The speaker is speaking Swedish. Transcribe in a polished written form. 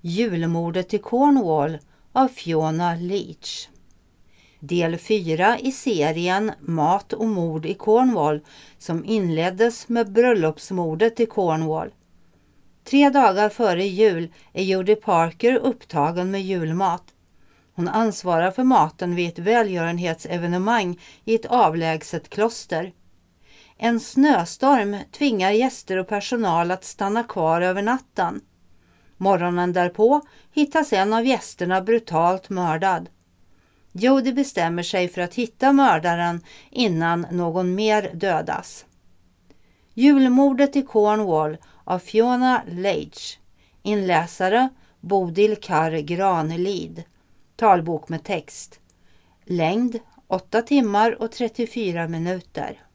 Julmordet i Cornwall av Fiona Leach. Del 4 i serien Mat och mord i Cornwall som inleddes med bröllopsmordet i Cornwall. 3 dagar före jul är Jodie Parker upptagen med julmat. Hon ansvarar för maten vid ett välgörenhetsevenemang i ett avlägset kloster. En snöstorm tvingar gäster och personal att stanna kvar över natten. Morgonen därpå hittas en av gästerna brutalt mördad. Jodie bestämmer sig för att hitta mördaren innan någon mer dödas. Julmordet i Cornwall av Fiona Leach. Inläsare Bodil Karr Granlid. Talbok med text. Längd 8 timmar och 34 minuter.